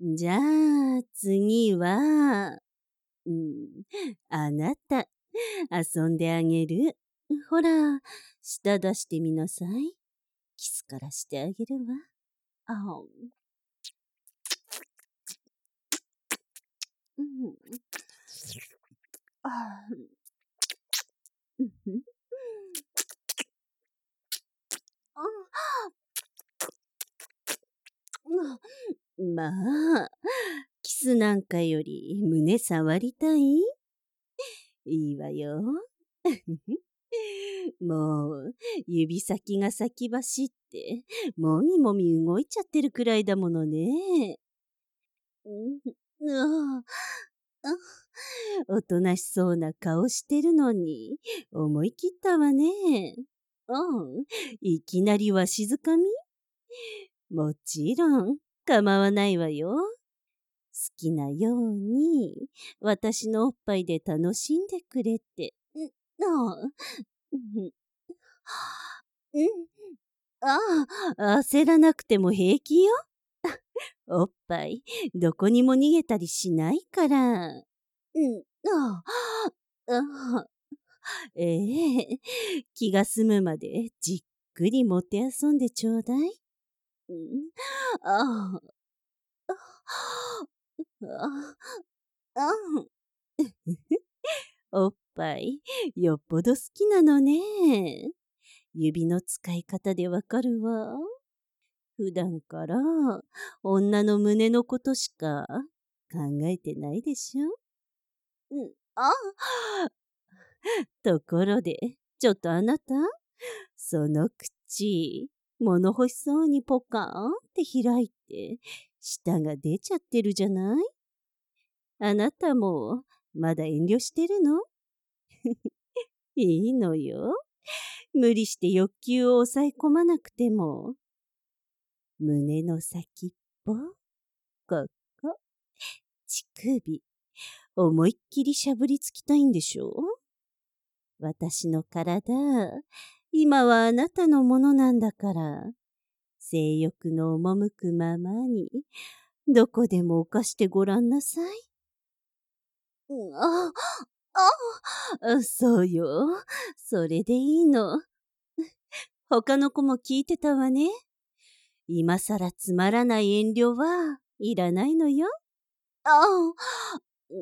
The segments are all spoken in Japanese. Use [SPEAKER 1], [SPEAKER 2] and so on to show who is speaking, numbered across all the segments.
[SPEAKER 1] じゃあ、次は、うん、あなた、遊んであげる。ほら、舌出してみなさい。キスからしてあげるわ。あん。うん。あうん。まあ、キスなんかより胸触りたい？いいわよ。もう、指先が先走って、もみもみ動いちゃってるくらいだものね。うん、ああ、おとなしそうな顔してるのに、思い切ったわね。うん、いきなりわしづかみ？もちろん、構わないわよ。好きなように、私のおっぱいで楽しんでくれって。うん、うん、ああ、焦らなくても平気よ。おっぱい、どこにも逃げたりしないから。ああ、あええ気が済むまでじっくりもてあそんでちょうだい。うん、ああ、ああ、おっぱい、よっぽど好きなのね。指の使い方でわかるわ。普段から女の胸のことしか考えてないでしょ？ところで、ちょっとあなた、その口、物欲しそうにポカーンって開いて、舌が出ちゃってるじゃない？あなたも、まだ遠慮してるの？いいのよ。無理して欲求を抑え込まなくても、胸の先っぽ、ここ、乳首、思いっきりしゃぶりつきたいんでしょ？私の体、今はあなたのものなんだから、性欲の赴くままに、どこでも犯してごらんなさい。あ、そうよ。それでいいの。他の子も聞いてたわね。今さらつまらない遠慮はいらないのよ。ああ、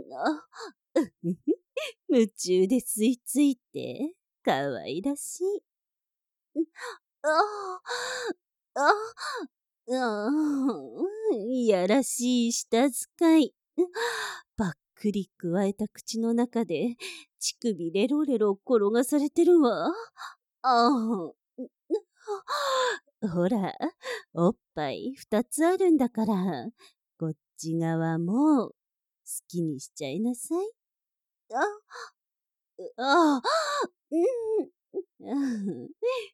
[SPEAKER 1] 夢中で吸い付いて、かわいらしい。ああ、いやらしい舌使い。ばっくり加えた口の中で、乳首レロレロ転がされてるわ。あほら、おっぱい二つあるんだから、こっち側も好きにしちゃいなさい。あ、うん。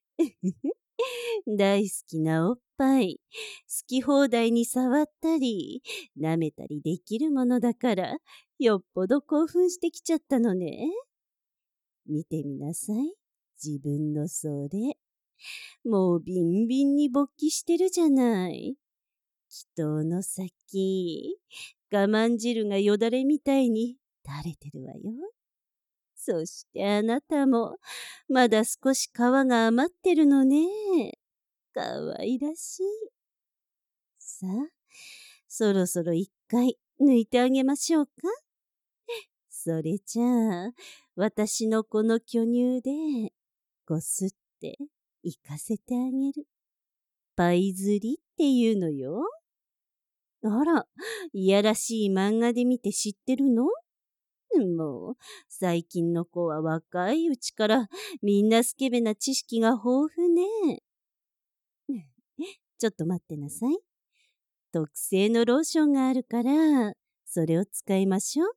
[SPEAKER 1] 大好きなおっぱい、好き放題に触ったり、舐めたりできるものだから、よっぽど興奮してきちゃったのね。見てみなさい。自分のそれ。もうビンビンに勃起してるじゃない。祈祷の先、我慢汁がよだれみたいに垂れてるわよ。そしてあなたも、まだ少し皮が余ってるのね。かわいらしい。さあ、そろそろ一回抜いてあげましょうか。それじゃあ、私のこの巨乳で、こすって行かせてあげる。パイ釣りっていうのよ。あら、いやらしい漫画で見て知ってるの？もう、最近の子は若いうちからみんなスケベな知識が豊富ね。ちょっと待ってなさい。特製のローションがあるから、それを使いましょう。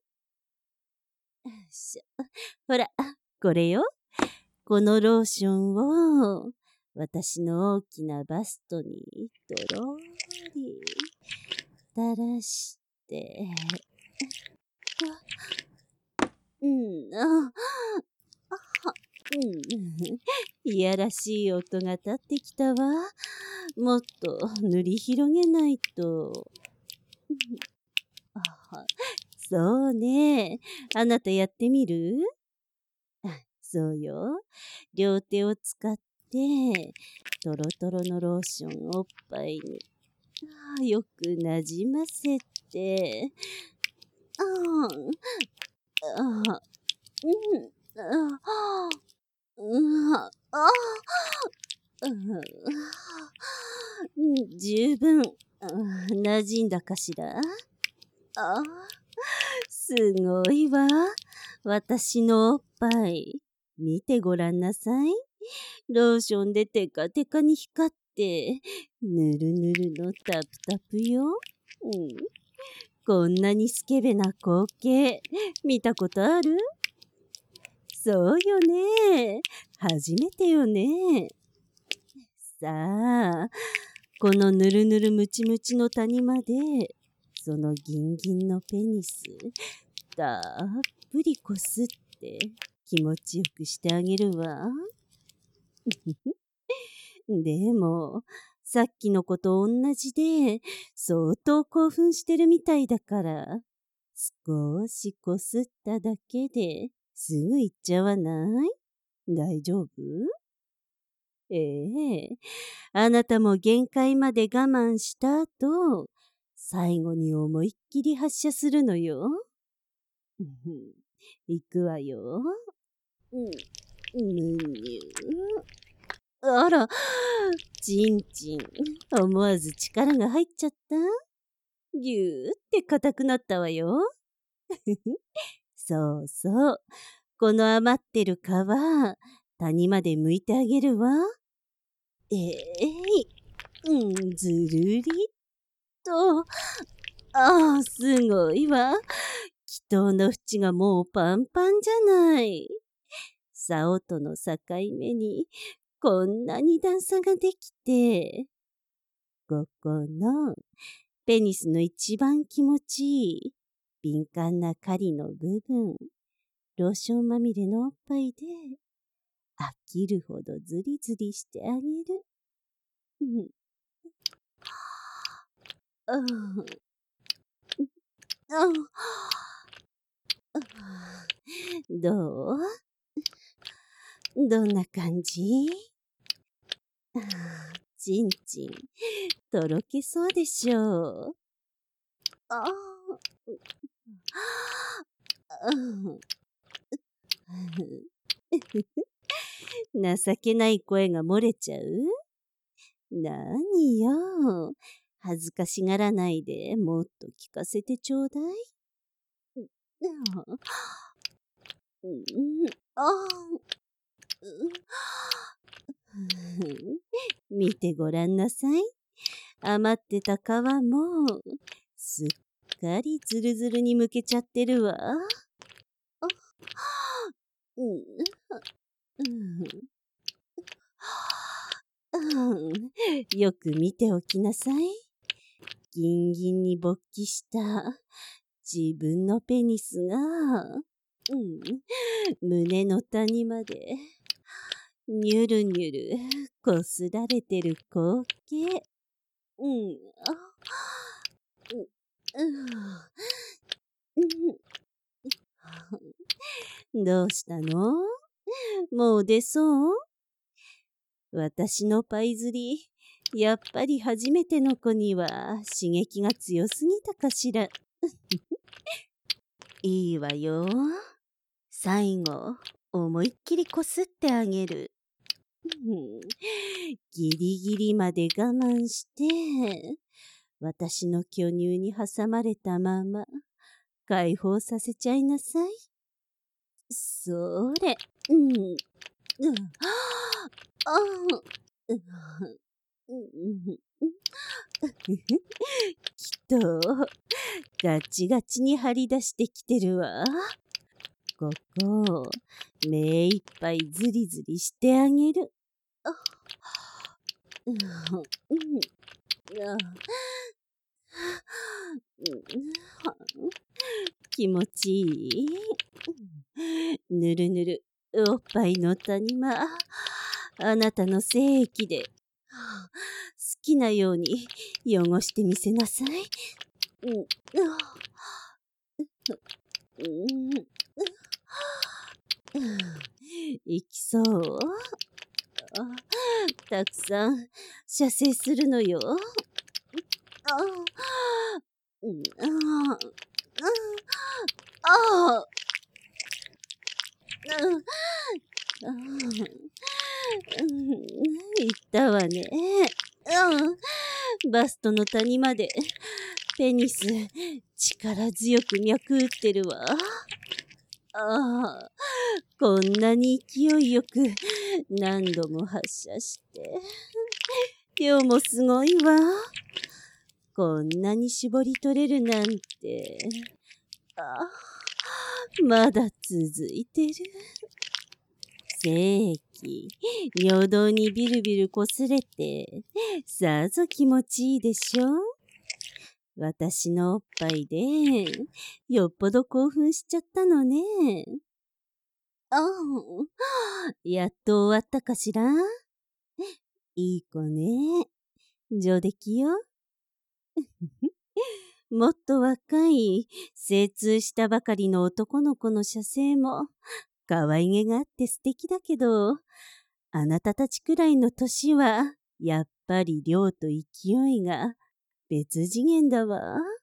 [SPEAKER 1] ほら、これよ。このローションを、私の大きなバストに、とろーり、垂らして、うん、いやらしい音が立ってきたわ。もっと塗り広げないと。 そうね。あなたやってみる？そうよ。両手を使って、トロトロのローションをおっぱいによくなじませて、あーあー、うん、十分、馴染んだかしら？あ、すごいわ。私のおっぱい。見てごらんなさい。ローションでテカテカに光って、ぬるぬるのタプタプよ。こんなにスケベな光景、見たことある？そうよね。初めてよね。さあ、このぬるぬるムチムチの谷間で、そのギンギンのペニス、たっぷりこすって気持ちよくしてあげるわ。でも、さっきの子と同じで、相当興奮してるみたいだから、少しこすっただけですぐ行っちゃわない？大丈夫？ええ、あなたも限界まで我慢した後、最後に思いっきり発射するのよ。行くわよ。ぬにゅ。あら、ちんちん、思わず力が入っちゃった？ぎゅーって硬くなったわよ。そうそう。この余ってる皮、谷まで剥いてあげるわ。えい、ずるりと。ああ、すごいわ。祈祷の縁がもうパンパンじゃない。竿との境目にこんなに段差ができて、ここのペニスの一番気持ちいい敏感な狩りの部分、ローションまみれのおっぱいで飽きるほどズリズリしてあげる。どう？どんな感じ？ちんちん、とろけそうでしょう。あ情けない声が漏れちゃう？なによ。恥ずかしがらないでもっと聞かせてちょうだい。見てごらんなさい。余ってた皮もすっかりズルズルにむけちゃってるわ。よく見ておきなさい。ギンギンに勃起した自分のペニスが、胸の谷までニュルニュルこすられてる光景。どうしたの？もう出そう？私のパイ釣り、やっぱり初めての子には刺激が強すぎたかしら。いいわよ。最後、思いっきりこすってあげる。ギリギリまで我慢して、私の巨乳に挟まれたまま、解放させちゃいなさい。それ、きっと、ガチガチに張り出してきてるわ。ここ、目いっぱいズリズリしてあげる。気持ちいい？ぬるぬるおっぱいの谷間、あなたの精液で好きなように汚してみせなさい。 行きそう。たくさん射精するのよ。あうんああ言ったわね。バストの谷までペニス力強く脈打ってるわ。こんなに勢いよく何度も発射して。量もすごいわ。こんなに絞り取れるなんて。まだ続いてる。精液、尿道にビルビルこすれて、さぞ気持ちいいでしょ。私のおっぱいで、よっぽど興奮しちゃったのね。やっと終わったかしら。いい子ね。上出来よ。もっと若い、精通したばかりの男の子の射精も、可愛げがあって素敵だけど、あなたたちくらいの年は、やっぱり量と勢いが別次元だわ。